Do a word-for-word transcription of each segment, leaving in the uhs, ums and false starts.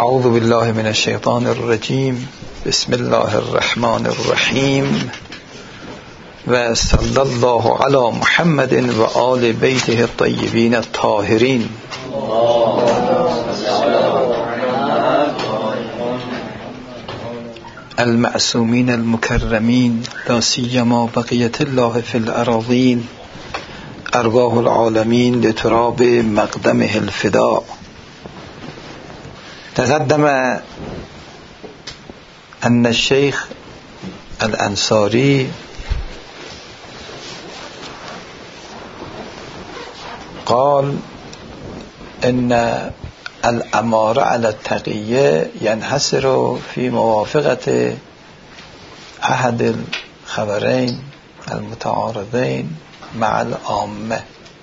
اعوذ بالله من الشیطان الرجیم. بسم الله الرحمن الرحیم و صلی الله علی محمد و آل بیته الطیبین الطاهرین. المعصومین المکرمین لا سیما بقیة الله فی الأراضین ارواح العالمین لتراب مقدمه الفداء. تقدم أن الشيخ الأنصاري قال إن الأمارة على التقية ينحصر في موافقة أحد الخبرين المتعارضين مع العامة،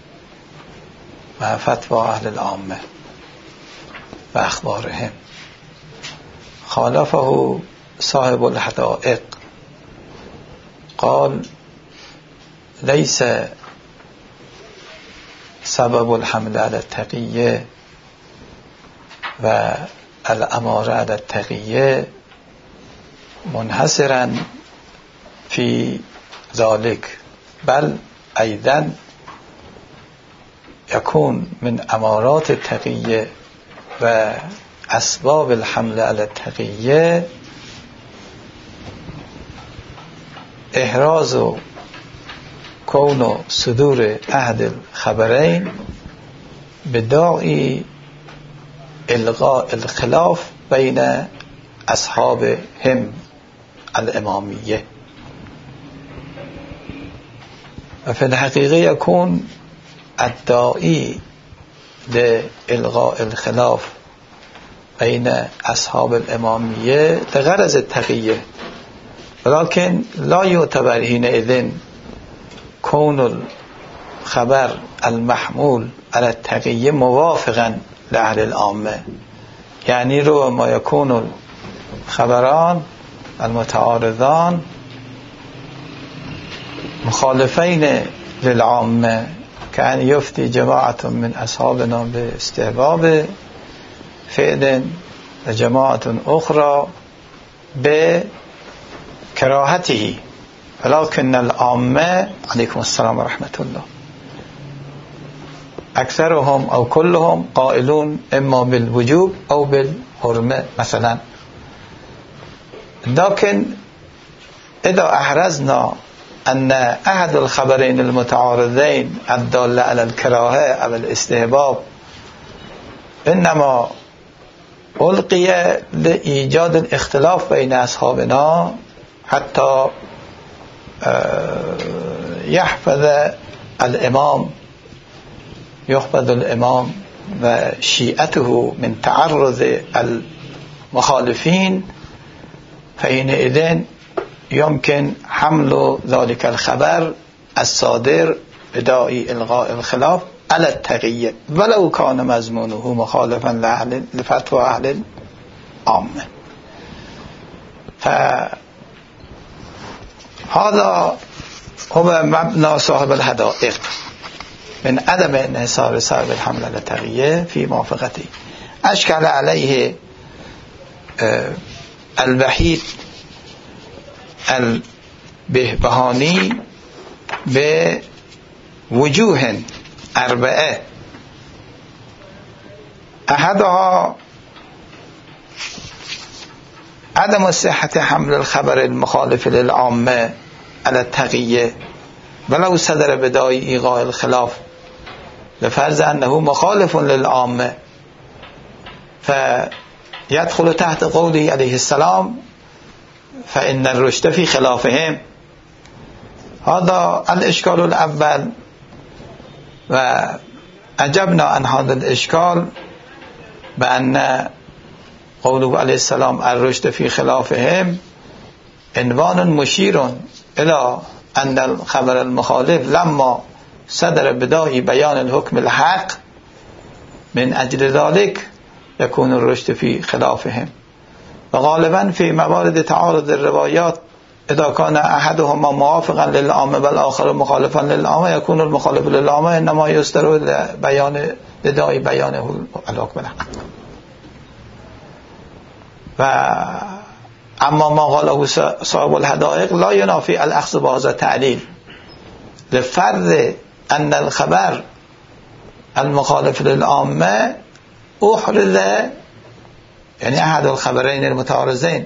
مع فتوى أهل العامة وأخبارهم. خالفه صاحب الحدائق قال ليس سبب الحمل على التقية والأمارة على التقية منحصرا في ذلك، بل أيضا يكون من أمارات التقية و اسباب الحمل على التقیه احراز و کون و صدور احد الخبرین بداعی الغاء الخلاف بین اصحاب هم الامامیه، و في الحقيقة يكون الداعي لإلغاء الخلاف بين أصحاب الإمامية لغرض التقية، ولكن لا يعتبر حينئذ كون الخبر المحمول على التقية موافقا لأهل العامة. يعني ربما يكون الخبران المتعارضان مخالفين للعامة، كان يفتي جماعة من أصحابنا باستحباب فعل وجماعة أخرى بكراهته، ولكن العامة عليكم السلام ورحمة الله أكثرهم أو كلهم قائلون إما بالوجوب أو بالحرمة مثلا. لكن إذا أحرزنا أن أحد الخبرين المتعارضين الدالة على الكراهة أو الاستحباب إنما ألقي لإيجاد الاختلاف بين أصحابنا حتى يحفظ الإمام يحفظ الإمام وشيئته من تعرض المخالفين، فحينئذ يمكن حمل ذلك الخبر الصادر بداعي إلغاء الخلاف على التقية ولو كان مضمونه مخالفا لأهل لفتوى أهل العامة. فهذا هو مبنى صاحب الحدائق من عدم انحصار صاحب الحمل على التقية في موافقته. أشكل عليه الوحيد البهبهاني بوجوه أربعة، أحدها عدم صحة حمل الخبر المخالف للعامة على التقية ولو صدر بداعي إيغاء الخلاف، لفرض أنه مخالف للعامة فيدخل تحت قوله عليه السلام فإن الرشد في خلافهم. هذا الإشكال الأول، وأجبنا عن هذا الإشكال بأن قوله عليه السلام الرشد في خلافهم عنوان مشير إلى أن الخبر المخالف لما صدر بداعي بيان الحكم الحق من أجل ذلك يكون الرشد في خلافهم. وغالبا في موارد تعارض الروايات إذا كان أحدهما موافقا للعامة والآخر مخالفا للعامة يكون المخالف للعامة إنما يصدر بيان لداعي بيانه الحكم الحق. و اما ما قاله صاحب الحدائق لا ینافی الاخذ بهذا تعلیل لفرض ان الخبر المخالف للعامه احرز یعنی احد الخبرین المتعارضین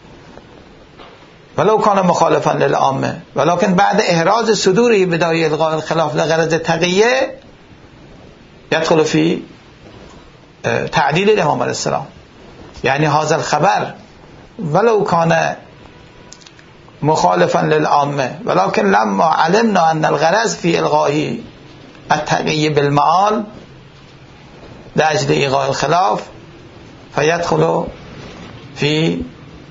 ولو کان مخالفا للعامه ولكن بعد احراز صدوره بدای الغاء الخلاف لغرض تقیه يدخل في تعدیل الامام علیه السلام. یعنی هذا الخبر ولو كان مخالفا للعامه ولكن لما علمنا ان الغرض في الغاء التقیه بالمعال لاجل ایقاع الخلاف فيدخل في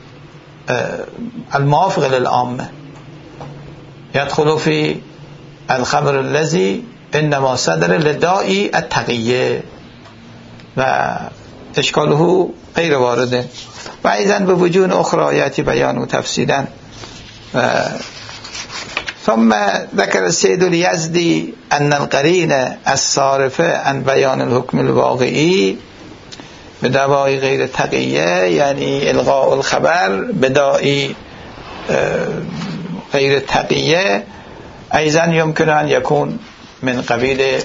الموافق للعامه يدخل في الخبر الذي انما صدر لداعی التقیه و اشکاله غیر وارده و ایضا به وجوه اخرى یأتی بیان و تفصیلا. ثم ذكر السيد اليزدي ان القرینه الصارفه عن بیان الحكم الواقعی بدواعی غیر تقیه یعنی الغاء الخبر بداعی غیر تقیه ایضا يمكن ان يكون من قبیل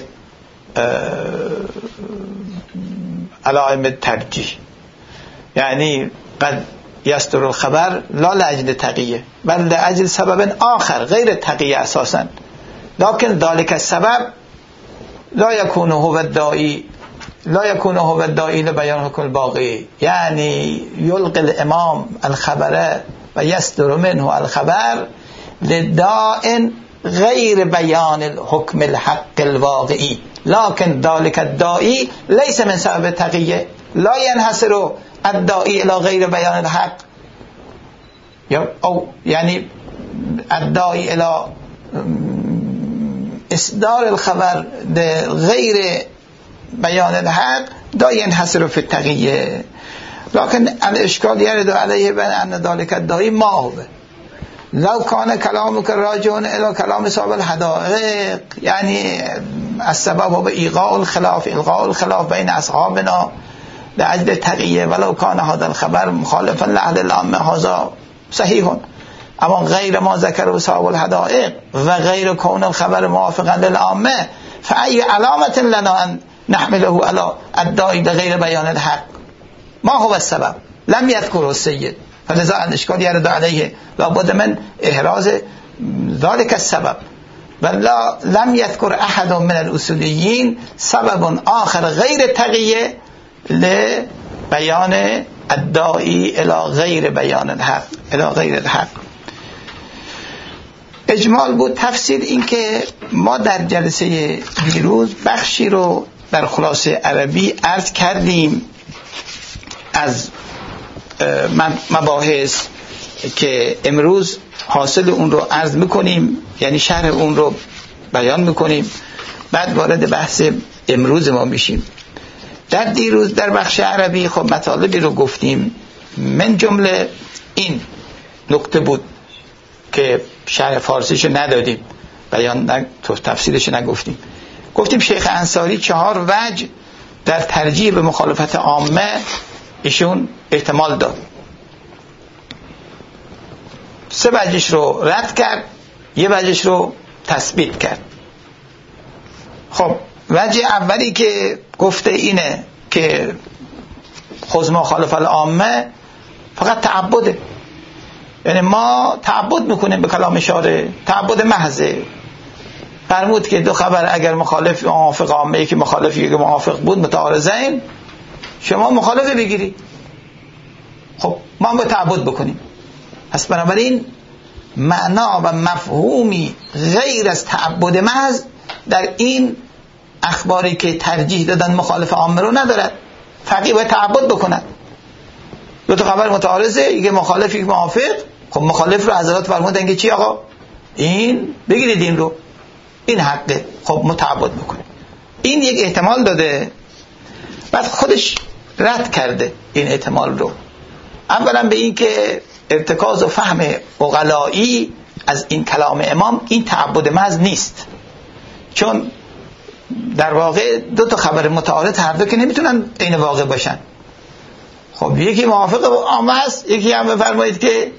علائم الترجیح، یعنی قد يصدر الخبر لا لاجل تقیه بل لاجل سبب آخر غیر تقیه اساسا، لكن ذلك السبب لا يكون هو الداعي لا يكون هو الداعي لبيان الحكم الواقعي، يعني يلقي الامام الخبر و يصدر منه الخبر لداء غير بيان الحكم الحق الواقعي، لكن ذلك الداعي ليس من سبب التقية، لا ينحصر الداعي إلى غير بيان الحق، أو يعني الداعي إلى إصدار الخبر لغير بيان الحق لا ينحصر في التقية، لكن الإشكال يرد عليه بأن ذلك الداعي ما هو لو كان كلامك راجعون الى كلام صاحب الحدائق، يعني السبب هو ایقاع الخلاف الغاء الخلاف بين اصحابنا لاجل تقیه ولو كان هذا الخبر مخالفا لاهل العامه هذا صحيح، اما غير ما ذكره صاحب الحدائق و غير كون الخبر موافقا للعامه فأي علامة لنا ان نحمله على الداعي لغير بيان الحق؟ ما هو السبب؟ لم يذكره السيد، فلذا الاشكال يرد عليه لابد من احراز ذلك السبب، بل لم يذكر احد من الاصوليين سبب آخر غير تقیه لبيان الداعي الى غير بيان الحق الى غير الحق. اجمال بود. تفسیر این که ما در جلسه دیروز بخشی رو در خلاصه عربی عرض کردیم از مباحث که امروز حاصل اون رو عرض میکنیم، یعنی شرح اون رو بیان میکنیم، بعد وارد بحث امروز ما میشیم. در دیروز در بخش عربی خب مطالبی رو گفتیم، من جمله این نکته بود که شرح فارسیش ندادیم، بیان ن... تفسیرش نگفتیم. گفتیم شیخ انصاری چهار وجه در ترجیح به مخالفت عامه ایشون احتمال داد، سه وجهش رو رد کرد، یه وجهش رو تثبیت کرد. خب وجه اولی که گفته اینه که خود مخالف العامه فقط تعبده، یعنی ما تعبد میکنیم به کلام شارع، تعبد محضه. فرمود که دو خبر اگر مخالف موافق عامه، یکی مخالف یکی موافق بود متعارضین، شما مخالف بگیری، خب ما هم به تعبد بکنیم. پس بنابراین معنا و مفهومی غیر از تعبد محض در این اخباری که ترجیح دادن مخالف عامه رو ندارد. فقیه باید تعبد بکنن. دو تا خبر متعارضه، یکی مخالف یکی موافق، خب مخالف رو حضرات فرمودن که چی آقا؟ این بگیرید، این رو، این حقه، خب متعبد بکنه. این یک احتمال داده، بعد خودش رد کرده این احتمال رو. اولا به این که ارتکاز و فهم عقلایی از این کلام امام این تعبد محض نیست، چون در واقع دو تا خبر متعارض هر دو که نمیتونن عین واقع باشن. خب یکی موافق عامه است، یکی هم بفرمایید که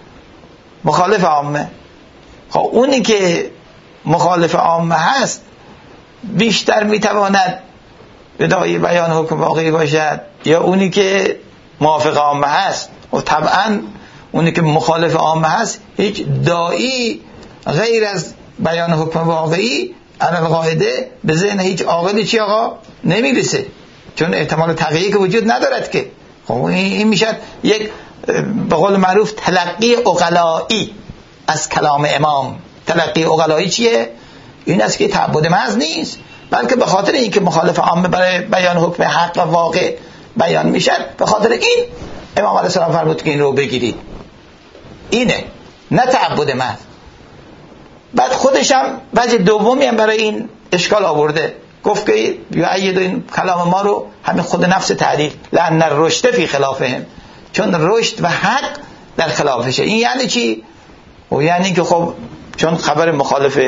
مخالف عامه. خب اونی که مخالف عامه هست بیشتر میتواند بدای بیان حکم واقعی باشد یا اونی که موافق عامه هست؟ و طبعا اونی که مخالف عامه هست هیچ داعی غیر از بیان حکم واقعی علی القاعده به ذهن هیچ عاقلی چی آقا نمیرسه، چون احتمال تغییری که وجود ندارد که. خب این میشه یک به قول معروف تلقی عقلایی از کلام امام. تلقی عقلایی چیه؟ این است که تعبد محض نیست، بلکه به خاطر اینکه مخالف عامه برای بیان حکم حق و واقع بیان میشد، به خاطر این امام علیه السلام فرمود که این رو بگیرید. اینه، نه تعبد محض. بعد خودش هم وجه دومی هم برای این اشکال آورده، گفت که یعید این کلام ما رو همین خود نفس تعریف، لأن الرشد فی خلافهم، چون رشد و حق در خلافشه. این یعنی چی؟ و یعنی که خب چون خبر مخالف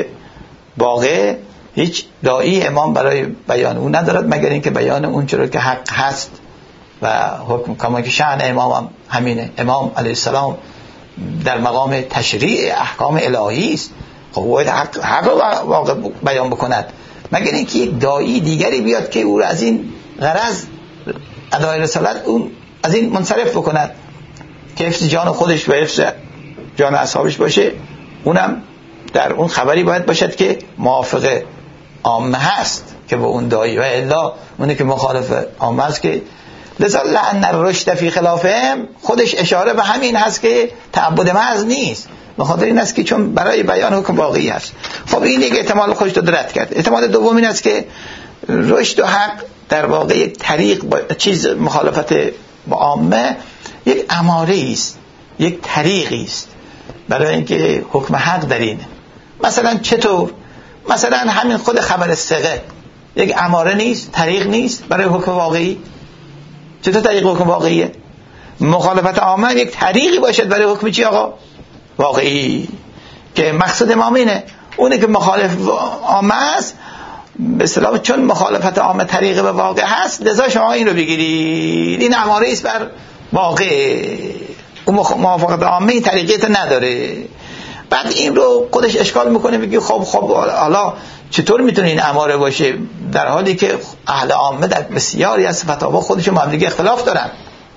واقع هیچ داعی امام برای بیان اون ندارد مگر اینکه بیان اون چرا که حق هست و حکم، کما که شأن امام هم همینه. امام علیه السلام در مقام تشریع احکام الهی است، خب باید حق, حق رو واقع بیان بکند، مگر اینکه یک داعی دیگری بیاد که او را از این غرض ادای رسالت اون از این منصرف بکند که حفظ جان خودش و حفظ جان اصحابش باشه. اونم در اون خبری باید باشد که موافق عامه هست که با اون داعی، و الا اونی که مخالف عامه است که لذا لأن الرشد فی خلافهم خودش اشاره به همین هست که تعبد محض نیست، به خاطر این است که چون برای بیان حکم واقعی هست. خب این یک احتمال خودش رو رد کرد. احتمال دوم این است که رشد و حق در واقع یک طریق با چیز مخالفت با عامه یک اماره است، یک طریقی است برای اینکه حکم حق در اینه. مثلا چطور؟ مثلا همین خود خبر ثقه یک اماره نیست، طریق نیست برای حکم واقعی؟ چطور طریق حکم واقعیه؟ مخالفت عامه یک طریقی باشد برای حکم چی آقا؟ واقعی. که مقصد امام اینه، اونه که مخالف عامه است به اصطلاح چون مخالفت عامه طریق به واقع هست، لذا شما این رو بگیرید، این اماره است بر واقع. اون موافقت عامه این طریقیت نداره. بعد این رو خودش اشکال میکنه، میگه خب خب حالا چطور میتونه این اماره باشه در حالی که اهل عامه در بسیاری از فتاوا خودشون با هم دیگه اختلاف دارن؟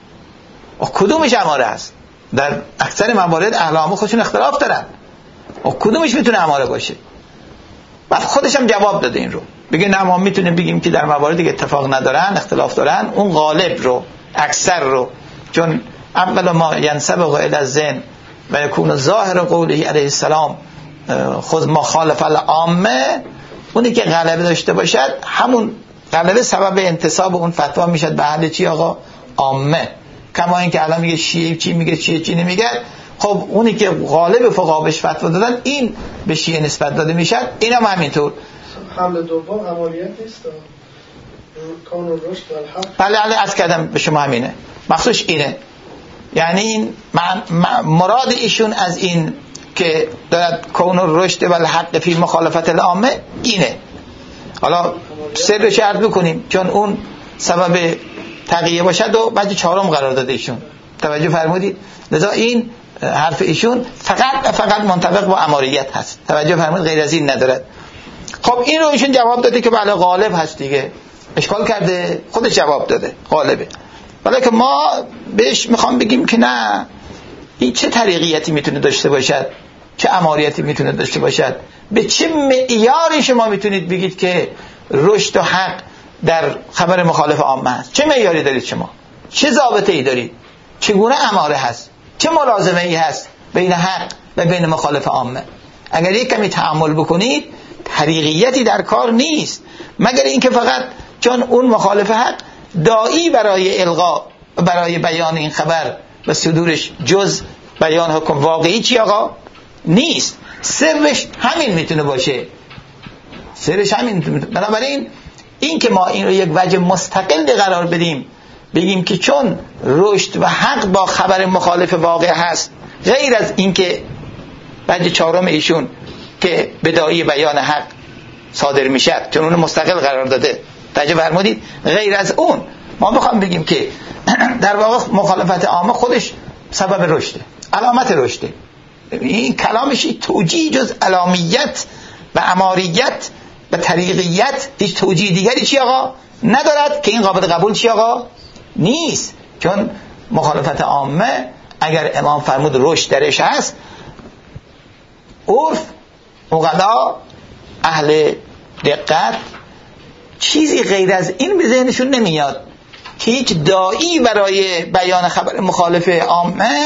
و کدومش اماره است؟ در اکثر موارد اهل عامه خودشون اختلاف دارن، و کدومش میتونه اماره باشه؟ بعد خودش هم جواب داده این رو، بگه نه ما میتونیم بگیم که در مواردی که اتفاق ندارن، اختلاف دارن، اون غالب رو، اکثر رو، چون اول ما ینسبق الی الذهن و یکون ظاهر قوله علیه السلام خود مخالف العامه، اونی که غلبه داشته باشد همون غلبه سبب انتساب اون فتوا میشد به اهل چی آقا؟ عامه. کما این که الان میگه شیعه چی میگه، شیعه چی نمیگه. خب اونی که غالب فقها بهش فتوا دادن این به شیعه نسبت داده میشد، این هم همینطور. حمل دوم عملیات نیست، کون الرشد والحق. بله بله از کردم به شما همینه، مخصوص اینه. یعنی این مراد ایشون از این که دارد کون الرشد والحق فی مخالفت العامه اینه. حالا سرش عرض بکنیم چون اون سبب تقیه باشد و بعد چهارم قرار داده ایشون، توجه فرمودید؟ لذا این حرف ایشون فقط فقط منطبق با اماریت هست، توجه فرمودید؟ غیر از این ندارد. خب این رو ایشون جواب داده که بله غالب هست دیگه، اشکال کرده، خودش جواب داده غالبه. ولی که ما بهش میخوام بگیم که نه، این چه طریقیتی میتونه داشته باشد، چه اماریتی میتونه داشته باشد، به چه معیاری شما میتونید بگید که رشد و حق در خبر مخالف عامه هست؟ چه معیاری دارید شما؟ چه ضابطه ای دارید؟ چگونه اماره هست؟ چه ملازمه ای هست بین حق و بین مخالف عامه؟ اگر یک کمی تأمل بکنید طریقیتی در کار نیست، مگر اینکه فقط چون اون مخالف حق داعی برای القا برای بیان این خبر و صدورش جز بیان حکم واقعی چی آقا؟ نیست. سرش همین میتونه باشه، سرش همین میتونه. بنابراین این که ما این رو یک وجه مستقل قرار بدیم، بگیم که چون رشد و حق با خبر مخالف واقع هست، غیر از این که وجه چهارم ایشون که بداعی بیان حق صادر میشه چون اون مستقل قرار داده، توجه فرمودید؟ غیر از اون ما بخوام بگیم که در واقع مخالفت عامه خودش سبب رشده، علامت رشده، این کلامش توجیه جز علامیت و اماریت و طریقیت هیچ توجیه دیگری چی آقا ندارد که این قابل قبول چی آقا نیست. چون مخالفت عامه اگر امام فرمود رشد درش هست، عرف، عقلا، اهل دقت چیزی غیر از این به ذهنشون نمیاد که هیچ داعی برای بیان خبر مخالف عامه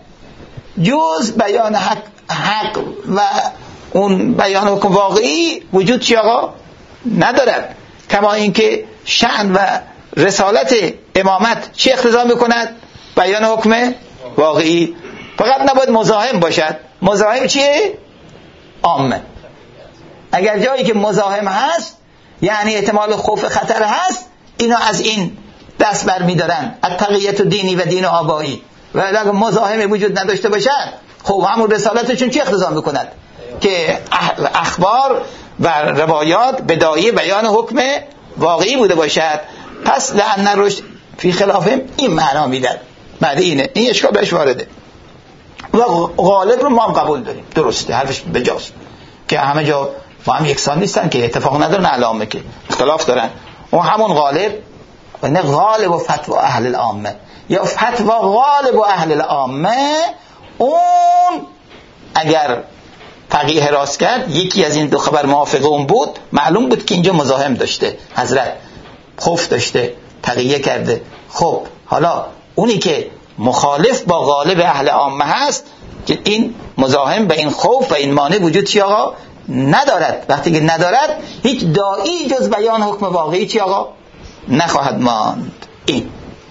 جز بیان حق, حق و اون بیان حکم واقعی وجود چی آقا ندارد. کما اینکه شأن و رسالت امامت چی اقتضا میکند؟ بیان حکم واقعی. فقط نباید مزاحم باشد. مزاحم چیه؟ عامه. اگر جایی که مزاحم هست یعنی احتمال خوف خطر هست، اینا از این دست بر می دارن، التقیت دینی و دین و آبایی. و اگر مزاحم وجود نداشته باشد، خب همون رسالتشون چی اقتضا میکند؟ که اخبار و روایات بدایه بیان حکم واقعی بوده باشد. پس لأن رشد فی خلافهم این معنا میدن. بعد اینه این اشکال بهش وارده و غالب رو ما هم قبول داریم، درسته، حرفش بجاست که همه جا با هم یکسان نیستن، که اتفاق ندارن علامه که اختلاف دارن. و همون غالب نه غالب و فتوا اهل العامه یا فتوا غالب و اهل العامه، اون اگر فقیه راست کرد یکی از این دو خبر موافق اون بود، معلوم بود که اینجا مزاحم داشته، حضرت خوف داشته، تقیه کرده. خب حالا اونی که مخالف با غالب اهل عامه هست که این مزاحم به این خوف و این مانع وجود چی آقا ندارد. وقتی که ندارد هیچ داعی جز بیان حکم واقعی چی آقا نخواهد ماند. این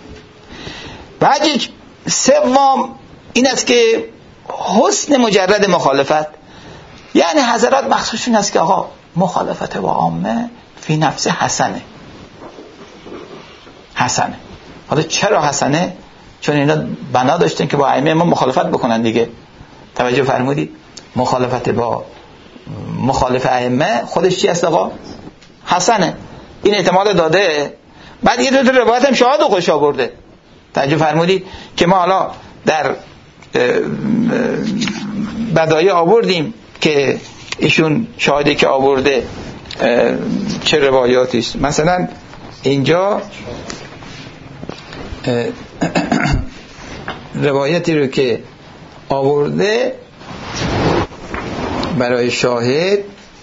بعد سوم این است که حسن مجرد مخالفت، یعنی حضرات مخصوصشون است که آقا مخالفت با عامه فی نفس حسنه. حسنه. حالا چرا حسنه؟ چون اینا بنا داشتن که با ائمه ما مخالفت بکنن دیگه. توجه فرمودید؟ مخالفت با مخالف ائمه خودش چی است آقا؟ حسنه. این احتمال داده. بعد یه دو تا روایت هم شاهد و خوش آورده. توجه فرمودید که ما حالا در بدایع آوردیم که ایشون شاهدی که آورده چه روایاتی است. مثلا اینجا روایتی رو که آورده برای شاهد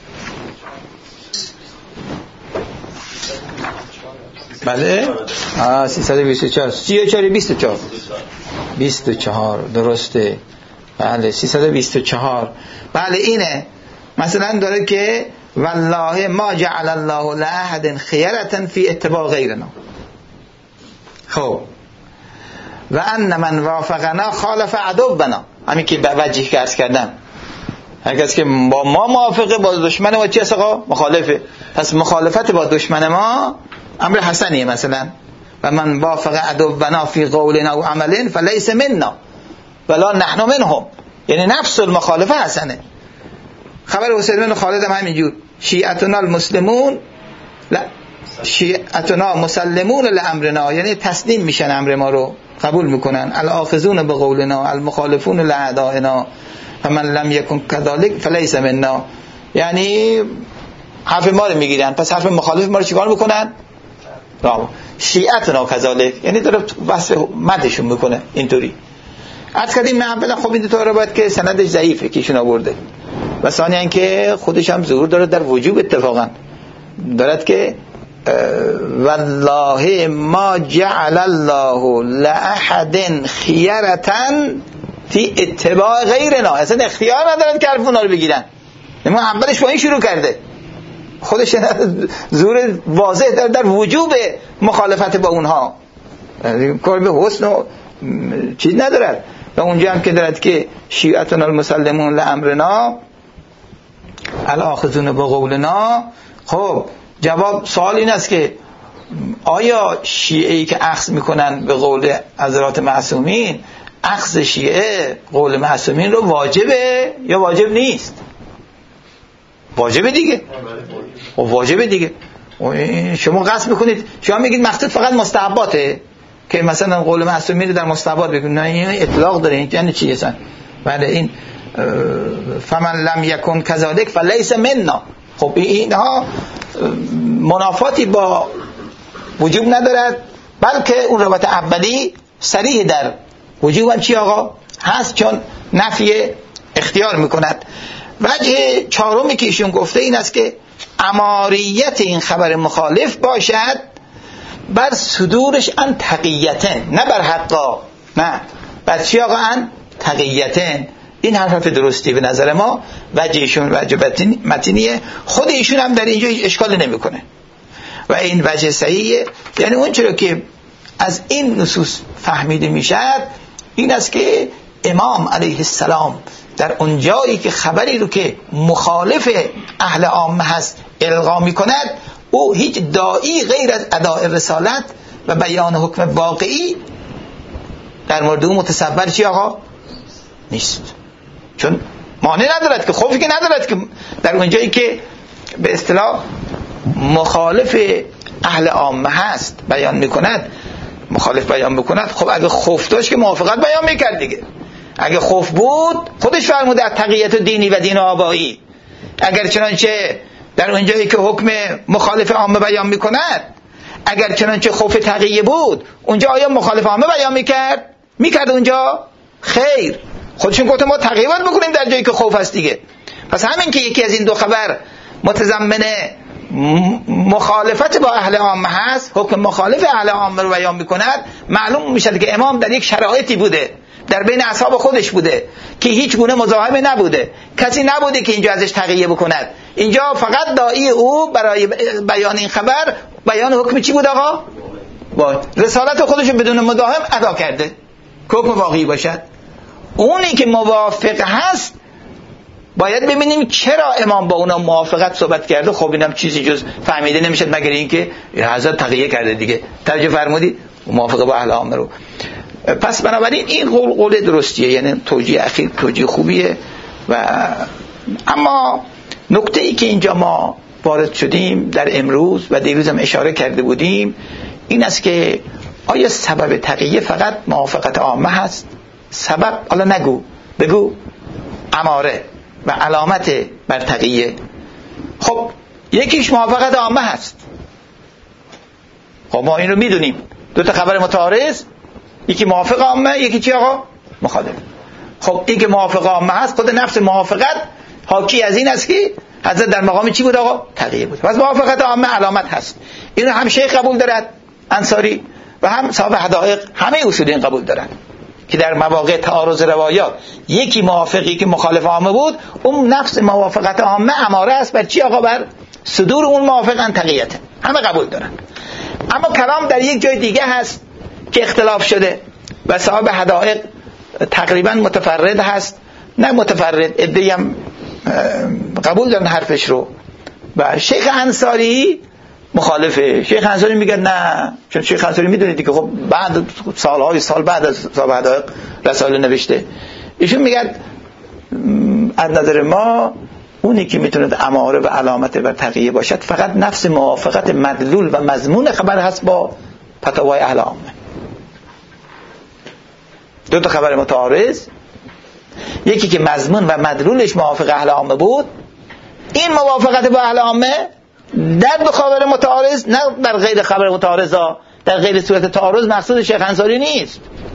بله آه سیصد و بیست و چهار سی و چهار بیست و چهار بیست و چهار درسته. بله سیصد و بیست و چهار. بله اینه. مثلا داره که والله ما جعل الله لأحد خيرة في اتباع غیرنا. خب و ان من وافقنا خالف عدونا. همین که وجهی که عرض کردم، هر کسی که با ما موافقه با دشمن ما چی است آقا؟ مخالفه. پس مخالفت با دشمن ما امر حسنیه. مثلا و من وافق عدونا فی قولنا و عمل فلیس منا ولا نحن منهم، یعنی نفس المخالفه حسنه. خبر حسین بن خالد هم همینجور، شیعتنا المسلمون لا شیعتنا مسلمون لامرنا، یعنی تسلیم میشن امر ما رو قبول میکنن. الاخذون به قولنا المخالفون لاعدائنا فمن لم یکن كذلك فلیس منا، یعنی حرف ما رو میگیرن، پس حرف مخالف ما رو چیکار میکنن؟ برافو. شیعتنا كذلك، یعنی داره وصف مدشون میکنه اینطوری. از کردیم نه اولا خب این دو تا روایت که سندش ضعیفه که ایشون آورده، و ثانیاً اینکه خودش هم ظهور داره در وجوب اتفاقا دارد که والله ما جعل الله لأحد خيرة فی اتباع غیرنا. اصلا اختیار ندارد که حرف اونا رو بگیرن. ما اولش با این شروع کرده، خودش ظهور واضح داره در وجوب مخالفت با اونها، کار به حسن و چیز ندارد. و اونجا هم که دارد که شیعتنا المسلمون لامرنا الاخذون به قولنا. خب جواب سوال این است که آیا شیعه‌ای که اخذ میکنن به قول حضرات معصومین، اخذ شیعه قول معصومین رو واجبه یا واجب نیست؟ واجبه دیگه. خب واجبه دیگه. شما قصد میکنید، شما میگید مقصود فقط مستحباته که مثلا قول معصوم میره در مستحبات بگید، نه این اطلاق داره. یعنی چی اصلا؟ بله این فمن لم یکن کذالک فلیس منا. خب اینها منافاتی با وجوب ندارد، بلکه اون روایت اولی صریح در وجوب چی آقا هست، چون نفی اختیار میکند. وجه چهارمی که ایشون گفته این است که اماریت این خبر مخالف باشد بر صدورش ان تقیتن، نه بر حقا، نه بر چی آقا ان تقیتن. این حرف درستی به نظر ما. وجه ایشون وجه متینیه، خود ایشون هم در اینجا اشکال نمیکنه و این وجه صحیحه. یعنی اون چرا که از این نصوص فهمیده میشد این است که امام علیه السلام در اون جایی که خبری رو که مخالف اهل عامه هست القا میکند، او هیچ داعی غیر از اداء رسالت و بیان حکم واقعی در مورد او متصور چی آقا نیست، چون مانع ندارد که، خوفی که ندارد که در اون جایی که به اصطلاح مخالف اهل عامه هست بیان میکند، مخالف بیان میکند. خب اگه خوف داشت که موافقت بیان میکرد دیگه. اگه خوف بود خودش فرموده از تقیت دینی و دین آبایی. اگر چنانچه در اونجایی که حکم مخالف عامه بیان میکند، اگر چنانچه خوف تقیه بود اونجا آیا مخالف عامه بیان میکرد؟ میکرد اونجا؟ خیر، خودشون گفتن ما تقیه باید بکنیم در جایی که خوف هست دیگه. پس همین که یکی از این دو خبر متضمن مخالفت با اهل عامه هست، حکم مخالف اهل عامه رو بیان میکند، معلوم میشه که امام در یک شرایطی بوده، در بین اصحاب خودش بوده که هیچ گونه مزاحمه نبوده، کسی نبوده که اینجا ازش تقیه بکند. اینجا فقط داعی او برای بیان این خبر بیان حکم چی بود آقا؟ با رسالت خودش بدون مزاحم ادا کرده که حکم واقعی باشد. اونی که موافق هست باید ببینیم چرا امام با اونا موافقت صحبت کرده. خب اینم چیزی جز فهمیده نمیشد مگر اینکه حضرت تقیه کرده دیگه. توجه فرمودید؟ موافقه با اهل عامه رو. پس بنابراین این قول قول درستیه، یعنی توجیه اخیر توجیه خوبیه. و اما نکته ای که اینجا ما وارد شدیم در امروز و دیروز هم اشاره کرده بودیم این است که آیا سبب تقیه فقط موافقت عامه هست؟ سبب حالا نگو، بگو اماره و علامت بر تقیه. خب یکیش موافقت عامه هست، خب ما این رو میدونیم، دو تا خبر متعارض، یکی موافق عامه یکی چی آقا؟ مخالف. خب این که موافق عامه هست خود نفس موافقت حاکی از این است که حضرت در مقام چی بود آقا؟ تقیه بود. پس موافقت عامه علامت هست. اینو هم شیخ قبول دارد انصاری و هم صاحب حدائق، همه اصولین قبول دارن که در مواقع تعارض روایات یکی موافقی که مخالف عامه بود، اون نفس موافقت عامه اماره است بر چی آقا؟ بر صدور اون موافقن تقیته. همه قبول دارن. اما کلام در یک جای دیگه هست که اختلاف شده و صاحب حدائق تقریبا متفرد هست، نه متفرد، عده‌ای هم قبول دارن حرفش رو و شیخ انصاری مخالفه. شیخ انصاری میگه نه، چون شیخ انصاری میدونید دیگه خب بعد سالهای سال بعد از صاحب حدائق رساله نوشته، ایشون میگه از نظر ما اونی که میتونه اماره و علامت بر تقیه باشد فقط نفس موافقت مدلول و مضمون خبر هست با فتاوای اهل عامه. دو تا خبر متعارض، یکی که مضمون و مدلولش موافق اهل عامه بود، این موافقت با اهل عامه در دو خبر متعارض، نه در غیر خبر متعارض ها، در غیر صورت تعارض مقصود شیخ انصاری نیست.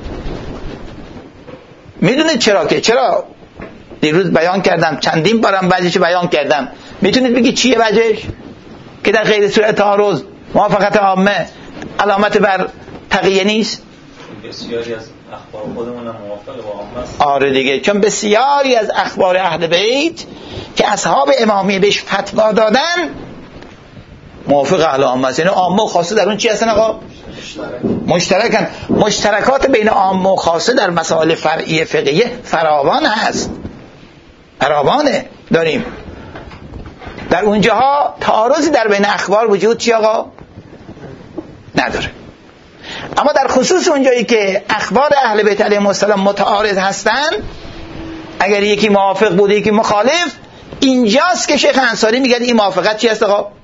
میدونید چرا؟ که چرا دیروز بیان کردم، چندین بارم وجهش بیان کردم. میتونید بگید چیه وجهش؟ که در غیر صورت تعارض موافقت عامه علامت بر تقیه نیست. بسیاری از اخبار خودمون موافق با عامه است. آره دیگه، چون بسیاری از اخبار اهل بیت که اصحاب امامیه بهش فتوا دادن موافق اهل عامه است. یعنی عامه و خاصه در اون چی هستن آقا؟ مشترکن. مشترکات بین عامه و خاصه در مسائل فرعی فقهیه فراوان هست، فراوانه داریم. در اونجاها تعارضی در بین اخبار وجود چی آقا؟ نداره. اما در خصوص اونجایی که اخبار اهل بیت علیهم السلام متعارض هستن، اگر یکی موافق بوده یکی مخالف، اینجاست که شیخ انصاری میگه این موافقت چی هست آقا؟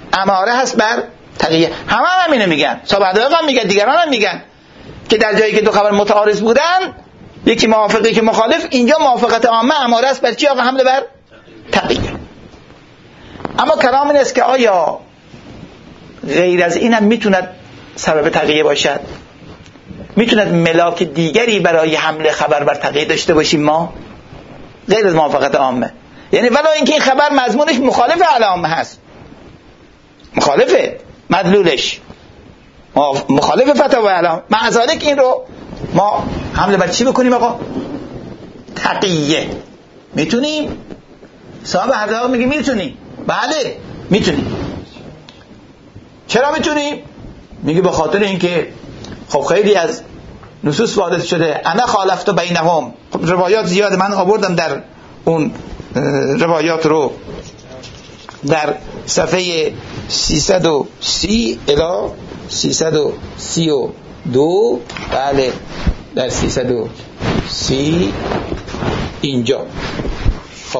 اماره هست بر تقیه. همه هم همینو میگن، صحابه هم میگن، دیگران هم میگن که در جایی که دو خبر متعارض بودن، یکی موافق یکی مخالف، اینجا موافقت عامه اماره است بر چی؟ آقا حمله بر تقیه. اما کلام این است که آیا غیر از این هم میتوند سبب تقیه باشد؟ میتوند ملاک دیگری برای حمله خبر بر تقیه داشته باشیم ما غیر از موافقت عامه؟ یعنی ولو اینکه این خبر مضمونش مخالف اهل عامه هست، مخالفه مدلولش، مخالف فتاوی اهل عامه، مع ذالک این رو ما حمله بر چی بکنیم آقا؟ تقیه. میتونیم؟ صاحب حضرت میگه میتونیم. بله میتونیم. چرا میتونیم؟ میگه به خاطر اینکه خب خیلی از نصوص وارد شده انا خالفت بینهم. خب روایات زیاده، من آوردم در اون روایات رو در صفحه سیصد و سی الی سیصد و سی و دو. بله در سیصد و سی اینجا. خب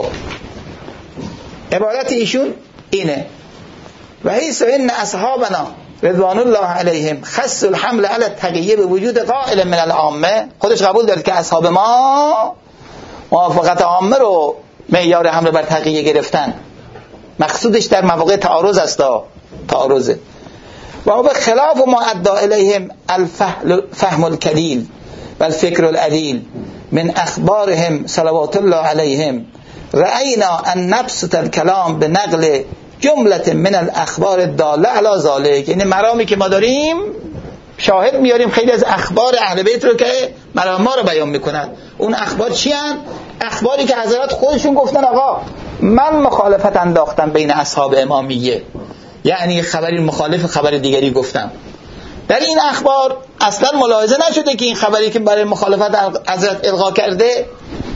عبارت ایشون اینه: و حیث ان اصحابنا رضوان الله علیهم خص الحمل علی التقیه به وجود قائل من العامه. خودش قبول داره که اصحاب ما موافقت عامه رو معیار حمله بر تقیه گرفتن. مقصودش در مواقع تعارض است، تعارضه. و به خلاف ما ادعا الیهم الفهم الکلیل و الفکر العلیل من اخبارهم صلوات الله علیهم رأینا ان نبسط الکلام به نقل جمله من الاخبار الداله علی ذلک. یعنی مرامی که ما داریم شاهد میاریم خیلی از اخبار اهل بیت رو که مرام ما رو بیان میکنن. اون اخبار چی هن؟ اخباری که حضرات خودشون گفتن آقا من مخالفت انداختم بین اصحاب امامیه، یعنی خبری مخالف خبر دیگری گفتم. در این اخبار اصلا ملاحظه نشده که این خبری که برای مخالفت حضرت القا کرده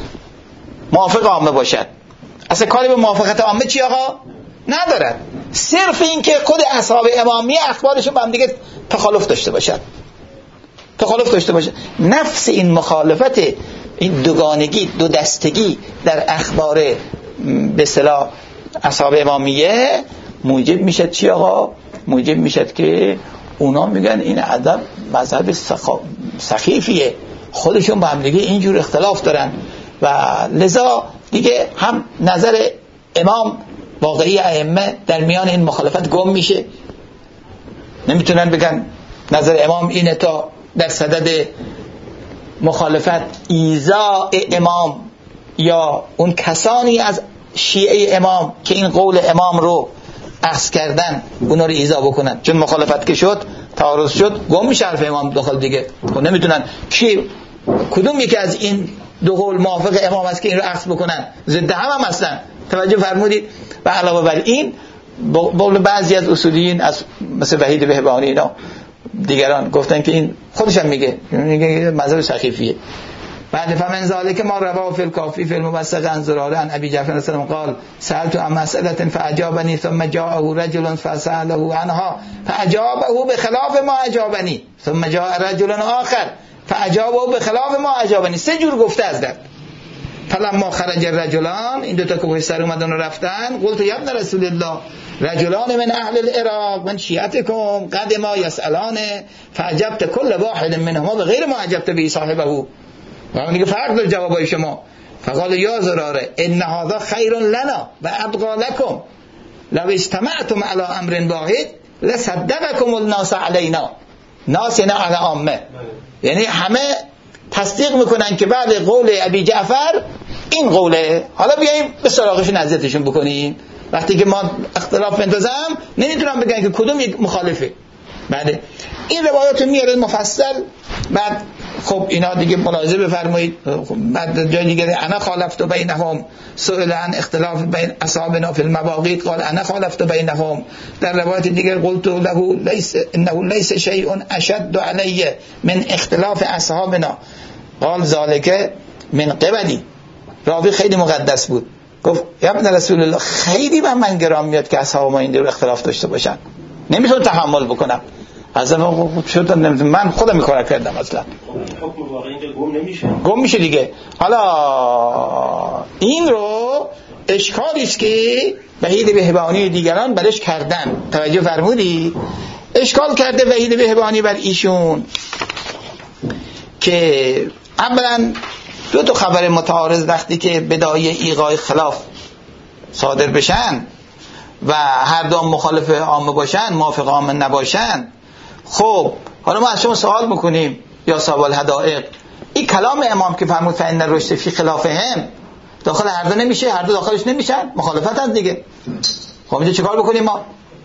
موافق عامه باشد. اصلا کاری به موافقت عامه چی آقا ندارد، صرف این که خود اصحاب امامیه اخبارشون با هم دیگه تخالف داشته باشد، تخالف داشته باشد. نفس این مخالفت، این دوگانگی، دو دستگی در اخبار به اصطلاح اصحاب امامیه موجب میشد چی آقا؟ موجب میشد که اونا میگن این ادب مذهب سخیفیه، خودشون با هم دیگه اینجور اختلاف دارن و لذا دیگه هم نظر امام واقعی ائمه در میان این مخالفت گم میشه. نمیتونن بگن نظر امام اینه تا در صدد مخالفت ایذاء امام یا اون کسانی از شیعه امام که این قول امام رو اخذ کردن اونا رو ایذا بکنن. چون مخالفت که شد، تعارض شد، گم میشه حرف امام داخل دیگه. خب نمیتونن کی کدوم یکی از این دو قول موافق امام است که این رو اخذ بکنن؟ ضد هم هم اصلا. توجه فرمودید؟ و علاوه بر این بقول بعضی از اصولیین از مثل وحید بهبهانی اینا دیگران گفتن که این خودش هم میگه میگه مذهب سخیفیه. بعد فمن ذلك ما رواه فی الکافی فی الموثق عن زراره عن ابی جعفر السلام قال سألت عن مسألة فأجابني ثم جاءه رجل فسأله عنها فأجابه بخلاف ما أجابني ثم جاء رجل آخر فأجابه بخلاف ما أجابني. سه جور گفته از در. فلما خرج الرجلان، این دو تا که پشت اومدن و رفتن، قلت یا ابن رسول الله رجلان من اهل العراق من شیعتكم قدما يسألان فعجبت كل واحد منهما بغیر ما عجبت به صاحبه. و میگه فرق داره جوابای شما. فقال یا زراره ان هذا خیر لنا و ابقى لكم لو استمعتم على امر واحد لصدقكم الناس علينا. ناس یعنی اهل عامه، یعنی همه تصدیق میکنن که بعد قول ابی جعفر این قوله. حالا بیاییم به سراغشون اذیتشون بکنیم. وقتی که ما اختلاف بندازم نمیتونم بگن که کدوم یک مخالفه. بعد این روایات میاره مفصل. بعد خب اینا دیگه ملاحظه بفرمایید. بعد جای دیگه انا خالفت بینهم سئل عن اختلاف بین اصحابنا فی المواقیت قال انا خالفت بینهم. در روایت دیگه قلت له ليس انه ليس شيء اشد علی من اختلاف اصحابنا قال ذلك من قبلی. راوی خیلی مقدس بود، گفت یا ابن رسول الله خیلی به من گرام میاد که اصحاب ما این دور اختلاف داشته باشن، نمیتونم تحمل بکنم. از من شد من خودم میکار کردم اصلا. حکم واقعی اینجا گم نمیشه. گم میشه دیگه. حالا این رو اشکالی است که وحید بهبهانی دیگران برش کردن. توجه فرمودی؟ اشکال کرده وحید بهبهانی بر ایشون که اولا دو تا خبر متعارض وقتی که بداعی ایقاع خلاف صادر بشن و هر دو مخالف عامه باشن، موافق عامه نباشن، خب حالا ما از شما سوال میکنیم یا سوال حدائق، این کلام امام که فرمود فإن الرشد فی خلافهم داخل هر دو نمیشه؟ هر دو داخلش نمیشن؟ مخالفت هست دیگه. خب اینجا چیکار بکنیم ما؟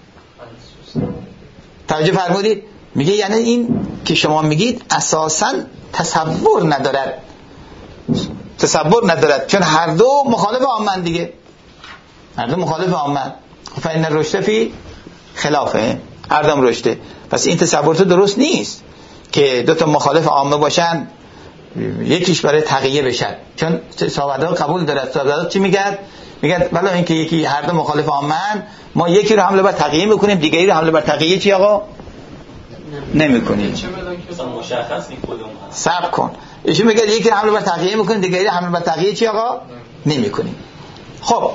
توجه فرمودید؟ میگه یعنی این که شما میگید اساساً تصور ندارد، تصور ندارد، چون هر دو مخالف عامن دیگه، هر دو مخالف عامن. فإن الرشد فی خلافه، هر دو رشده. پس این تصور تو درست نیست که دو تا مخالف عامه باشن یکیش برای تقیه بشن، چون صحابه قبول دارد. صحابه چی میگن؟ میگن ولی اینکه یکی هر دو مخالف عامن، ما یکی رو حمله بر تقیه میکنیم، دیگری رو حمله بر تقیه چی آقا نمیکنیم. مشخص نیست کدوم هست. صبر کن. ایشون میگه یکی رو حمله بر تقیه میکنیم، دیگری رو حمله بر تقیه چی آقا نمیکنیم. خب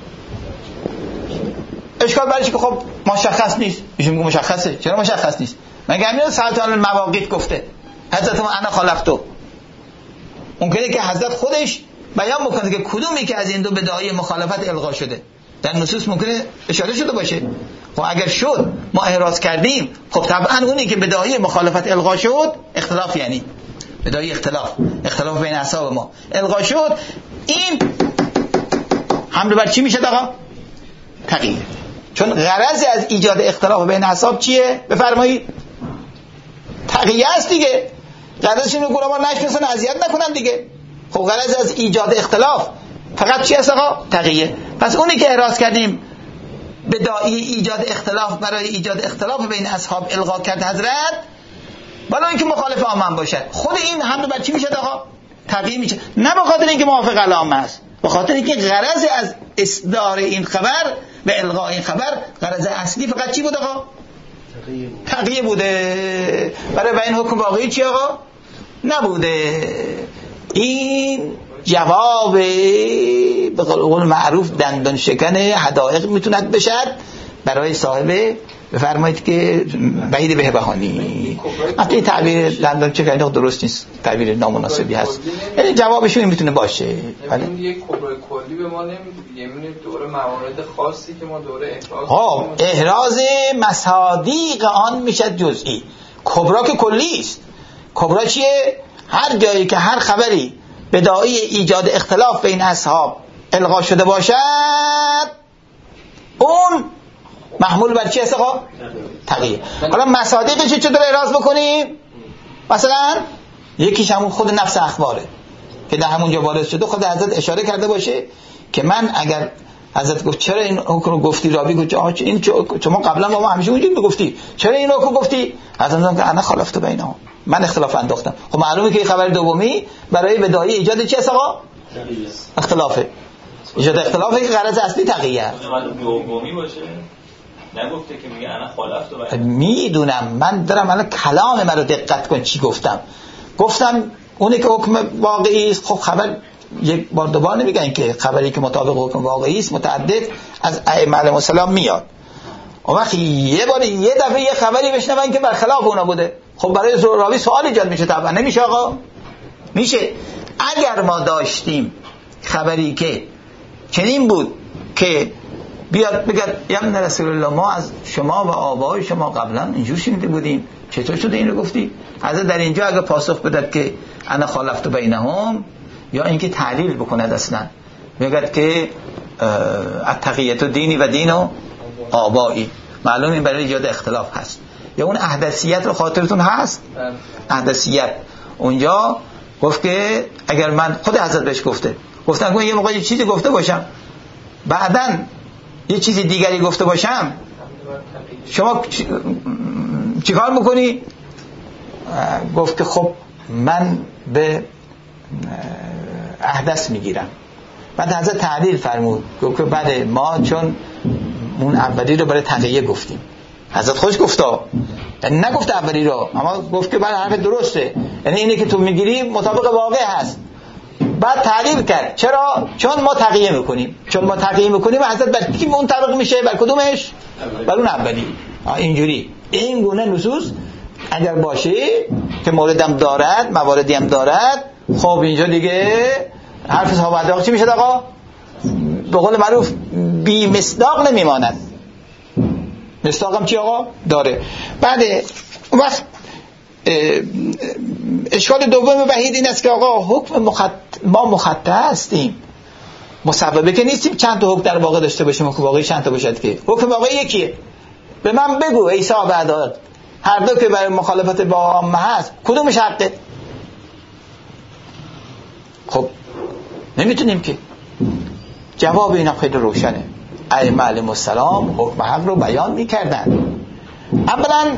اشکال برایش که خب مشخص نیست. ایشون میگه مشخصه. چرا مشخص نیست؟ مگه همین سلطان المواقیت گفته حضرت ما انا خالفتو، ممکنه که حضرت خودش بیان بکنه که کدومی که از این دو بدعای مخالفت الغا شده. در نصوص ممکنه اشاره شده باشه. خب اگر شد ما احراز کردیم، خب طبعا اونی که بدعای مخالفت الغا شد، اختلاف یعنی بدعای اختلاف اختلاف بین اصحاب ما الغا شد، این حمله بر چی میشه آقا؟ تقیه. چون غرض از ایجاد اختلاف بین اصحاب چیه؟ بفرمایید. تقیه است دیگه. غرضش اینه که ما نشناسن، اذیت نکنن دیگه. خب غرض از ایجاد اختلاف فقط چی است آقا؟ تقیه. پس اونی که احراز کردیم بداعی ایجاد اختلاف برای ایجاد اختلاف بین اصحاب الغا کرد حضرت، ولی اینکه مخالف عامه باشد، خود این حمله بر چی میشه آقا؟ تقیه میشه. نه به خاطر اینکه موافق عامه است، به خاطر اینکه غرض از اصدار این خبر و الغاء این خبر، غرض اصلی فقط چی بود آقا؟ تقیه بوده. برای بیان حکم واقعی چی آقا؟ نبوده. این جواب به قول معروف دندان شکن حدائق میتوند بشد برای صاحب بفرمایید که وحید بهبهانی. البته این تعبیر دندان شکن درست نیست، تعبیر نامناسبی هست. یعنی جوابشون میتونه باشه. ولی یک کبرای کلی به ما نمیگه، یعنی دوره موارد خاصی که ما دوره احراز ها احراز مصادیق آن میشه جزئی. کبرا که کلی است. کبرا چیه؟ هر جایی که هر خبری بداعی ایجاد اختلاف بین اصحاب الغا شده باشد، اون محمول بر چی است آقا؟ تقیه. حالا مصادیقش چطور احراز بکنیم؟ مثلا یکیش همون خود نفس اخباره که در همونجا وارد شده، خود حضرت اشاره کرده باشه که من اگر حضرت گفت چرا این حکم رو گفتی، رابی گفت آ این شما قبلا با ما همیشه اونجوری میگفتی، چرا این حکم گفتی؟ حضرت میگه انا خالفت بینهم، من اختلاف انداختم. خب معلومه که این خبر دومی برای بداعی ایجاد چی است آقا؟ اختلافه. ایجاد اختلافه که غرض اصلی تقیه است. دومی باشه. نگفته که میگه انا خالفت بینهم. میدونم، من دارم الان کلام من رو دقت کن چی گفتم. گفتم اونی که حکم واقعی است، خب خبر یک بار دوبار نمیگن که خبری که مطابق حکم واقعی است متعدد از ائمه علیهم السلام میاد. اون وقت یه بار یه دفعه یه خبری بشنون که برخلاف اونا بوده، خب برای راوی سوال ایجاد میشه. طبعا نمیشه آقا؟ میشه. اگر ما داشتیم خبری که چنین بود که بیاد بگه یا رسول الله ما از شما و آبای شما قبلا اینجور شنیده بودیم، چطور شده این رو گفتی؟ حضرت در اینجا اگه پاسخ بدد که انا خالفت بینهم، یا اینکه تعلیل بکند اصلا بگد که التقیت دینی و دین و آبایی، معلوم این برای ایجاد اختلاف هست. یا اون احدثیت رو خاطرتون هست؟ احدثیت اونجا گفت که اگر من خود حضرت بهش گفته گفتن که یه موقع یه چیزی گفته باشم بعداً یه چیزی دیگری گفته باشم، شما چی کار میکنی؟ گفت که خب من به احدث میگیرم. بعد حضرت تعلیل فرمود گفت که بله ما چون اون اولی رو برای تقیه گفتیم. حضرت خوش گفتا، یعنی نگفت اولی رو، اما گفت که بله حرف درسته، یعنی اینه که تو میگیری مطابق واقع هست. بعد تغییر کرد. چرا؟ چون ما تقیه میکنیم. چون ما تقیه میکنیم حضرت بر کی منطبق میشه؟ بر کدومش؟ بر اون اولی. اینجوری این گونه نصوص اگر باشه که موردم دارد، مواردی هم دارد، خب اینجا دیگه حرف صحابه چی میشه آقا؟ به قول معروف بی مصداق نمیماند. مصداق هم چی آقا؟ داره. بعد اون وقت اشکال دوم وحید این است که آقا حکم مخط... ما مخطع هستیم، مصوبه که نیستیم چند تا حکم در واقع داشته باشیم. حکم واقعی چند تا باشد که حکم واقعی یکیه. به من بگو ای صاحب اعداد، هر دو که برای مخالفت با عامه هست کدومش حقه؟ خب نمیتونیم که. جواب اینا خیلی روشنه. ائمه علیهم السلام حکم حق رو بیان میکردن. اولا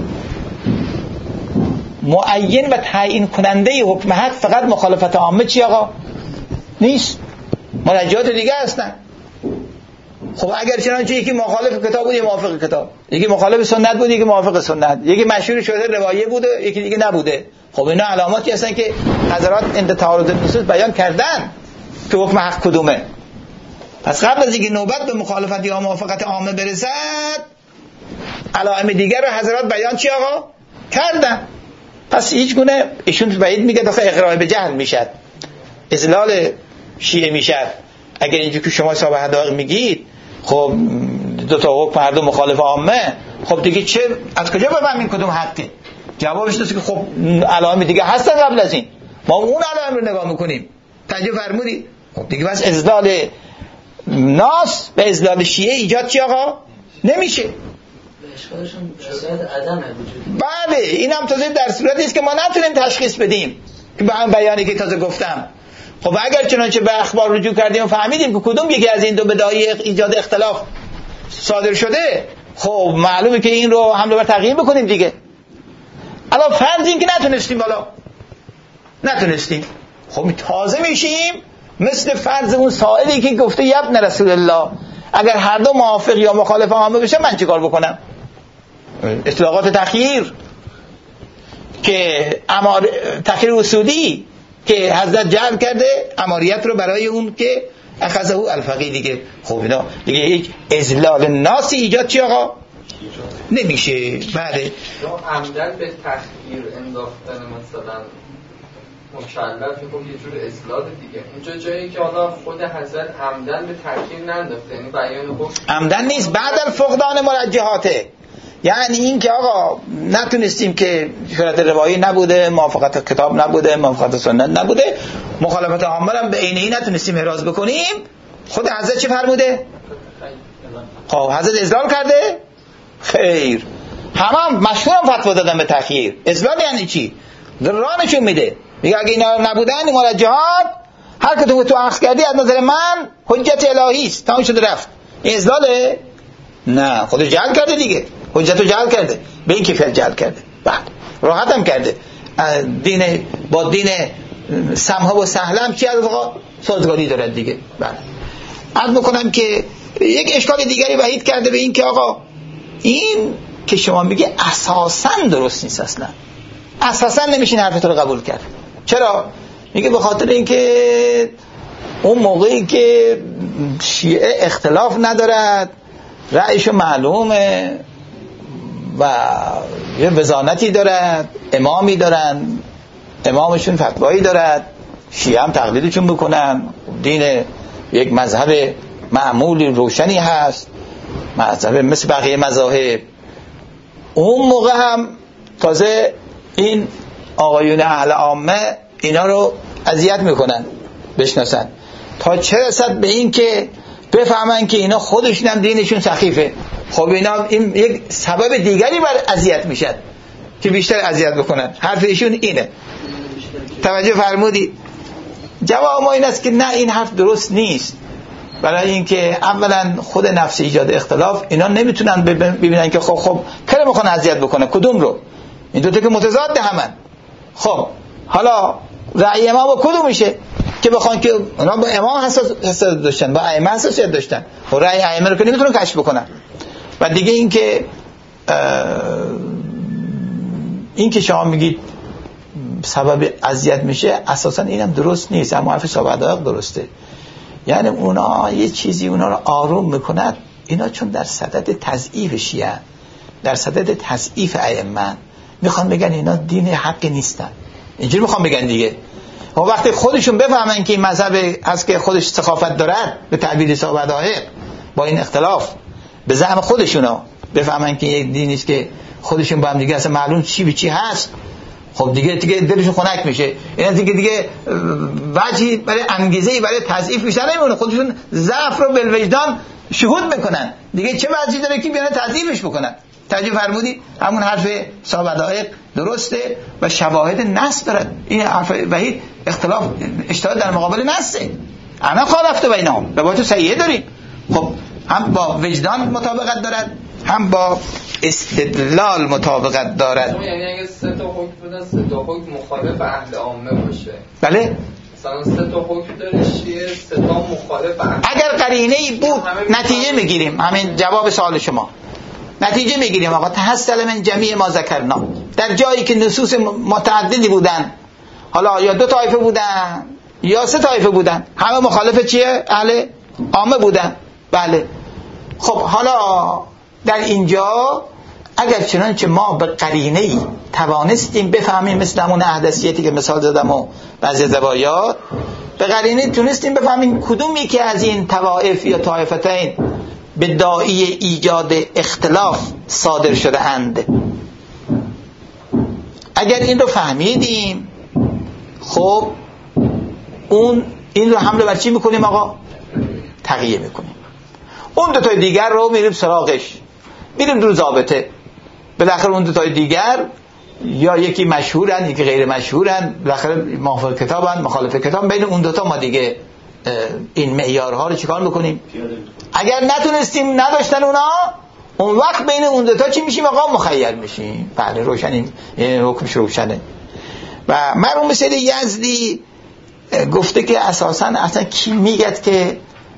معین و تعیین کننده حکم حق فقط مخالفت عامه چی آقا؟ نیست. مرجعات دیگه هستن. خب اگر چنانچه یکی مخالف کتاب بود، یکی موافق کتاب، یکی مخالف سنت بود، یکی موافق سنت، یکی مشهور شده روایه بوده، یکی دیگه نبوده، خب اینا علاماتی هستن که حضرات عند تعارض النصوص بیان کردن که حکم حق کدومه. پس قبل از اینکه نوبت به مخالفت یا موافقت عامه برسد، علائم دیگر رو حضرات بیان چی آقا؟ کردن. پس هیچ گونه ایشون بعید میگه داخل اقرار به جهل میشد، اضلال شیعه میشد. اگر اینجوری که شما صاحب حقایق میگید خب دو تا حکم هر دو مخالف عامه، خب دیگه چه از کجا بفهمیم کدوم حقه؟ جوابش اینه که خب علائم دیگه هستن قبل از این، ما اون علائم رو نگاه میکنیم. توجه فرمودید؟ خب دیگه بس اضلال ناس به اضلال شیعه ایجاد چی آقا؟ نمیشه. اشکالشون شاید عدم وجود. بله این هم تازه در صورتی است که ما نتونیم تشخیص بدیم که به هم بیانی که تازه گفتم. خب اگر چنانچه به اخبار رجوع کردیم و فهمیدیم که کدوم یکی از این دو بدایع ایجاد اختلاف صادر شده، خب معلومه که این رو حمله بر تغییر بکنیم دیگه. الان فرض این که نتونستیم، بالا نتونستیم، خب تازه میشیم مثل فرض اون سائلی که گفته یبن رسول الله اگر هر دو موافق یا مخالف عامه بشه من چیکار بکنم؟ اطلاقات تخییر که امار تخییر اصولی که حضرت جعل کرده اماریت رو برای اون که اخذه الفقیه دیگه. خب اینا دیگه یک اذلال ناسی ایجاد چی آقا؟ نمیشه. بله عمدن به تخییر انداختن مثلا مکلف خب یه جور اصلاح دیگه. اینجا جایی که حالا خود حضرت عمدن به تخییر ننداخته، یعنی بیان خب عمدن نیست، بعد الفقدان مرجحاته. یعنی این که آقا نتونستیم که شرط روایی نبوده، موافقت کتاب نبوده، موافقت سنت نبوده، مخالفت عامه هم به عینی نتونستیم احراز بکنیم، خود حضرت چی فرموده؟ خب حضرت اضلال کرده؟ خیر. همه مشهور هم فتوا دادن به تخییر. اضلال یعنی چی؟ رانشون میده، میگه اگه اینا نبودن مرجحات هر کدوم تو اخذ کردی از نظر من حجت الهی است، تمام شده رفت. این اضلاله؟ نه، خود جعل کرده دیگه، حجت رو جعل کرده، به این کیفیت جعل کرده. بعد راحت هم کرده. دین با دین سمحه و سهله هم چی از آقا سازگاری دارد دیگه. بعد عرض میکنم که یک اشکال دیگری وحید کرده به این که آقا این که شما میگه اساساً درست نیست، اصلا اساساً نمیشین حرفت رو قبول کرد. چرا؟ میگه به خاطر اینکه اون موقعی که شیعه اختلاف ندارد، رأیشو معلومه و یه وزانتی دارد، امامی دارن، امامشون فتوایی دارد، شیعه هم تقلیدشون بکنن، دین یک مذهب معمولی روشنی هست، مذهب مثل بقیه مذاهب. اون موقع هم تازه این آقایون اهل عامه اینا رو اذیت میکنن بشناسن، تا چه رسد به این که بفهمن که اینا خودشون هم دینشون سخیفه. خب اینا این یک سبب دیگری بر اذیت میشن که بیشتر اذیت بکنن. حرف ایشون اینه. توجه فرمودید؟ جواب ما این است که نه، این حرف درست نیست. برای اینکه اولا خود نفس ایجاد اختلاف اینا نمیتونن ببینن که خب خب کی میخوان اذیت بکنه، کدوم رو؟ این دو تا که متضاد همن. خب حالا رأی امام با کدوم میشه که بخوان که اونا با امام حساسیت داشتن، با ائمه حساسیت داشتن، و رأی ائمه رو که نمیتونن کشف بکنن. و دیگه این که این که شما میگید سبب اذیت میشه اساسا اینم درست نیست، اما حرف صحابه درسته. یعنی اونا یه چیزی اونا رو آروم میکند، اینا چون در صدد تضعیف شیعه، در صدد تضعیف ائمه، میخوان بگن اینا دین حق نیستن، اینجوری میخوان بگن دیگه. و وقتی خودشون بفهمن که این مذهب هست که خودش ثقافت دارد، به تعبیر صحابه داهق با این اختلاف به زعم خودشونا بفهمن که یک دینی است که خودشون با هم دیگه اصلا معلوم چی به چی هست، خب دیگه دیگه دلشون خنک میشه. اینا دیگه دیگه وجهی برای انگیزه‌ای برای تضعیف بیشتر نمیمونه، خودشون ضعف رو بالوجدان شهود میکنن، دیگه چه وجهی داره که بیان تضعیفش بکنن؟ توجه فرمودید؟ همون حرف صحابه دقایق درسته و شواهد نص دارد. این حرف وحید اختلاف اجتهاد در مقابل نصه، انا خالفت بینهم، روایت صحیحه داریم. خب هم با وجدان مطابقت دارد، هم با استدلال مطابقت دارد. یعنی اگه سه تا حکم بودن، سه تا حکم مخالف اهل عامه باشه، بله مثلا سه تا حکم داره شیعه، سه تا مخالف اهل، اگر قرینه‌ای بود نتیجه میگیریم. همین جواب سوال شما، نتیجه میگیریم آقا تحصل من جمیع ما ذکرنا، در جایی که نصوص متعددی بودن، حالا یا دو طایفه بودن یا سه طایفه بودن، همه مخالف چیه؟ اهل عامه بودن. بله خب حالا در اینجا اگر چنانچه ما به قرینه‌ای توانستیم بفهمیم، مثل همون احدثیتی که مثال زدم و بعضی زوایات، به قرینه تونستیم بفهمیم کدوم یکی از این طوائف یا طایفتین به داعی ایجاد اختلاف صادر شده اند. اگر این رو فهمیدیم، خب اون این رو حمله بر چی میکنیم آقا؟ تقیه میکنیم. اون دو تای دیگر رو میریم سراغش، میریم در ضابطه. بالاخره اون دو تای دیگر یا یکی مشهورن یکی غیر مشهورن، بالاخره موافق کتابن مخالف کتاب، بین اون دو تا ما دیگه این معیارها رو چیکار میکنیم؟ اگر نتونستیم نداشتن اونا، اون وقت بین اون دو تا چی میشیم آقا؟ مخیر میشیم. بله روشنیم، حکمش روشنه. و مرحوم سید یزدی گفته که اساسا اصلا کی میگد که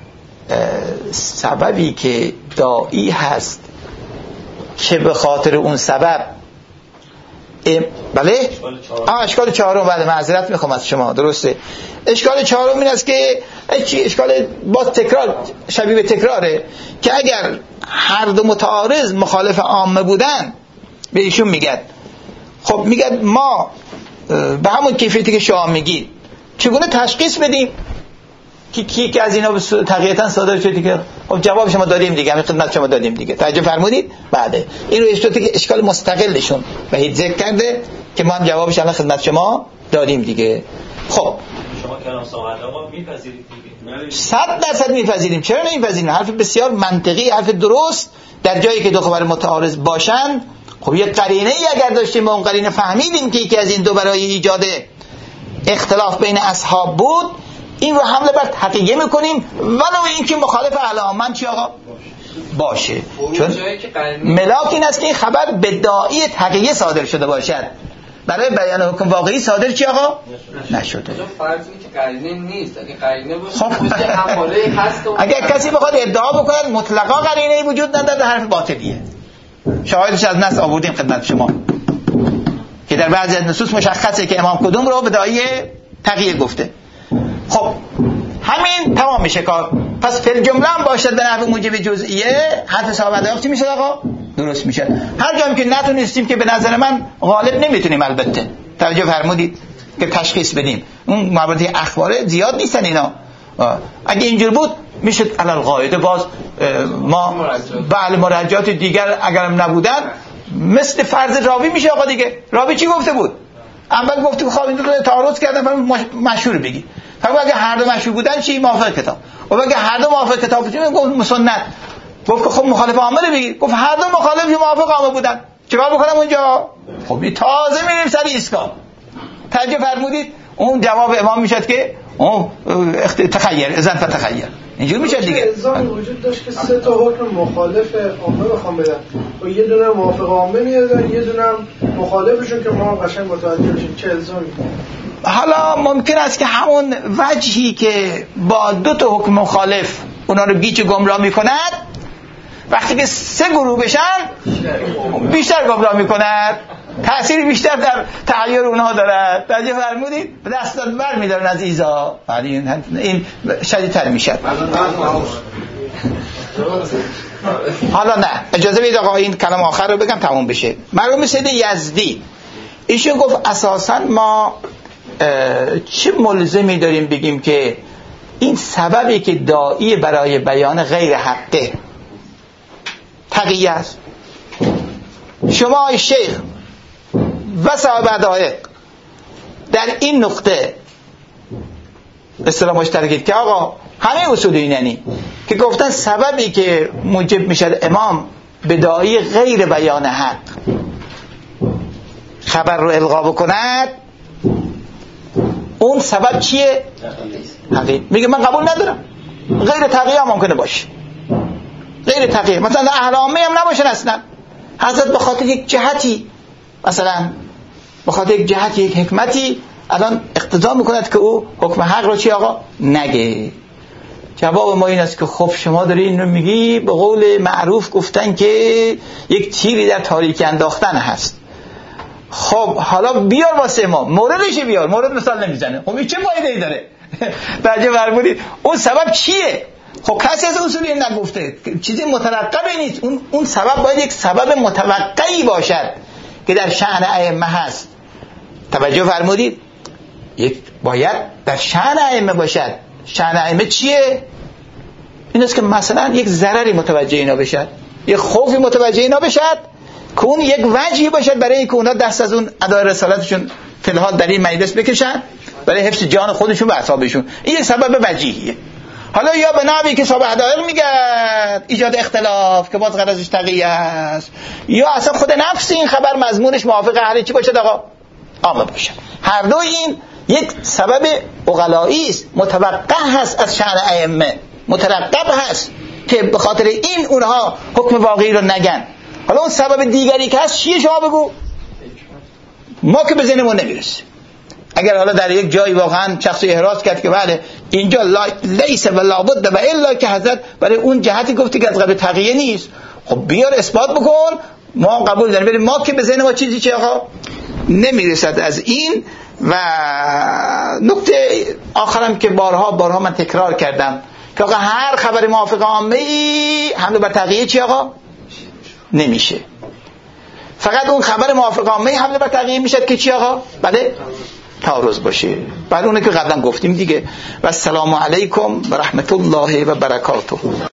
سببی که داعی هست که به خاطر اون سبب ام... بله؟ آه اشکال چهارم، بعد معذرت میخوام از شما، درسته. اشکال چهارم این است که چی؟ اشکال با تکرار، شبیه به تکراره، که اگر هر دو متعارض مخالف عامه بودن، به ایشون میگد خب میگد ما به همون کیفیتی که شما میگید چگونه تشخیص بدیم که کی که از اینا به تقییتا صادر شده؟ که خب جواب شما دادیم دیگه، همین خدمت شما دادیم دیگه. توجه فرمودید؟ بعد این رو اشتاتی که اشکال مستقلشون وحید ذکر کرده که ما هم جوابش الان خدمت شما دادیم دیگه. خب شما کلام صحابه آقا میپذیرید دیگه؟ صد درصد میپذیریم. چرا نمیپذیریم؟ حرف بسیار منطقی، حرف درست. در جایی که دو خبر متعارض باشن، خب یک قرینه ای اگر داشتیم با اون قرینه فهمیدیم که یکی از این دو برای ایجاد اختلاف بین اصحاب بود، این رو حمله بر تقیه میکنیم، ولو اینکه مخالف اهل عامه چی آقا باشه. چون ملاک این است که این خبر به داعی تقیه صادر شده باشد، برای بیان حکم واقعی صادر چی آقا نشده. فرض اینه که قرینه نیست، اگه قرینه باشه همواره هست. اگر کسی بخواد ادعا بکنه مطلقا قرینه وجود نداره، حرف باطلیه. شاهدش از نص آوردیم خدمت شما که در بعضی از نصوص مشخصه که امام کدوم رو به داعی تقیه گفته. خب همین تمام میشه کار. پس فی الجمله هم باشد به نحو موجب جزئیه، حد صحابه داخل چی میشه آقا؟ درست میشه. هر جایی که نتونستیم، که به نظر من غالب نمیتونیم البته، توجه فرمودید، که تشخیص بدیم. اون موارد اخباره زیاد نیستن اینا. اگه اینجور بود میشه علل قاعده باز ما بله مراجعات دیگر اگرم نبودن مثل فرض راوی میشه آقا دیگه. راوی چی گفته بود؟ اول گفته که خب این دو تا تعارض کردن، فرض مشهور بگی. فرض اگه هر دو مشهور بودن چی؟ موافق کتاب. و اگه هر دو موافق کتاب بودن گفت مسنت. گفت خب مخالف عامه بگی. گفت هر دو مخالف موافق عامه بودن. چیکار بکنم اونجا؟ خب تازه میریم سر ایستگاه. توجه فرمودید؟ اون جواب امام میشد که اون تخیر اذن فتخیر. اینجوری میشه دیگه. الزام وجود داشت که سه تا حکم مخالف عامه بخوام بدن و یه دونه موافق عامه میادن، یه دونه مخالفشون که ما قشنگ متوجه بشیم. چه الزامی؟ حالا ممکن است که همون وجهی که با دو تا حکم مخالف اونا رو گیج و گمراه میکند، وقتی که سه گروه بشن بیشتر گمراه میکند. تأثیر بیشتر در تغییر اونها دارد. توجه فرمودید؟ به دست داد بر می‌دارن از ایزا، این این شدیدتر میشه. حالا نه اجازه بدید آقا این کلام آخر رو بگم تموم بشه. مرحوم سید یزدی ایشون گفت اساساً ما چه ملزمی داریم بگیم که این سببی که داعی برای بیان غیر حقه تقیه است. شما ای شیخ و صاحب حقایق در این نقطه اصطلاح مشترکید که آقا همه اصولیننی که گفتن سببی که موجب میشد امام به داعی غیر بیان حق خبر رو القا بکند، اون سبب چیه؟ حقیقی. میگه من قبول ندارم، غیر تقیه ممکنه باشه، غیر تقیه مثلا اهل عامه هم نباشن اصلا. حضرت به خاطر یک جهتی، مثلا به خاطر یک جهتی، یک حکمتی الان اقتضا میکند که او حکم حق رو چی آقا نگه. جواب ما این است که خب شما داری این رو میگی، به قول معروف گفتن که یک تیری در تاریکی انداختن هست. خب حالا بیار واسه ما موردش بیار، مورد مثال نمیزنه، خب این چه فایده‌ای داره؟ درجه فرمودید اون سبب چیه؟ خب کسی از اصولی نگفته، چیزی مترقبه نیست. اون اون سبب باید یک سبب متوقعی باشد که در شأن ائمه هست. توجه فرمودید؟ یک باید در شأن ائمه باشد. شأن ائمه چیه؟ این است که مثلا یک ضرری متوجه اینا بشد، یک خوفی متوجه اینا بشد که اون یک وجهی باشد برای اینکه اونا دست از اون ادای رسالتشون فی الحال در این مجلس بکشن برای حفظ جان خودشون و اعصابشون. این یک سبب وجیهیه. حالا یا به نحوی که صاحب حقایق میگن ایجاد اختلاف که باز غرضش تقیه است، یا اصلا خود نفس این خبر مضمونش موافق اهل چی باشد آقا؟ عامه باشد. هر دو این یک سبب عقلایی است، متوقع هست از شأن ائمه، مترقب هست که به خاطر این اونها حکم واقعی رو نگن. حالا اون سبب دیگری که هست چیه شما بگو؟ ما که به ذهنمون نمیرسه. اگر حالا در یک جایی واقعا شخصی احراز کرد که بله اینجا لیس و لابد و الا که حضرت برای اون جهتی گفتی که از قبل تقیه نیست، خب بیار اثبات بکن، ما قبول داریم. بریم ما که به ذهن ما چیزی چه آقا نمیرسد از این. و نکته آخرم که بارها بارها من تکرار کردم که آقا هر خبر موافق عامه ای حمله بر تقیه چی آقا نمیشه. فقط اون خبر موافق عامه حمله بر تقیه میشد که چی آقا؟ بله تعارض باشه. بعد اونه که قبلا گفتیم دیگه. و السلام علیکم و رحمت الله و برکاته.